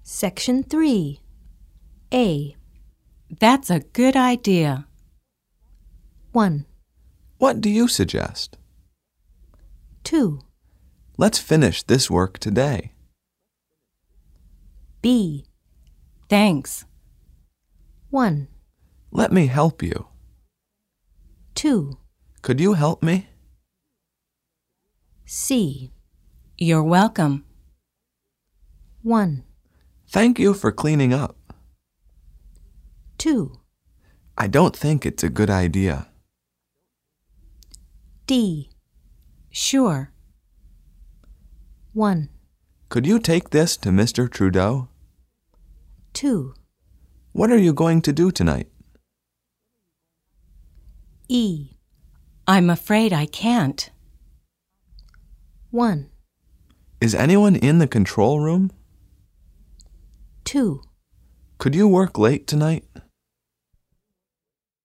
Section 3. A. That's a good idea. 1, What do you suggest? 2, Let's finish this work today. B. Thanks. 1, Let me help you. 2, Could you help me? C. You're welcome. 1, Thank you for cleaning up. 2, I don't think it's a good idea. D. Sure. 1, Could you take this to Mr. Trudeau? 2, What are you going to do tonight? E. I'm afraid I can't. 1, Is anyone in the control room? 2, Could you work late tonight?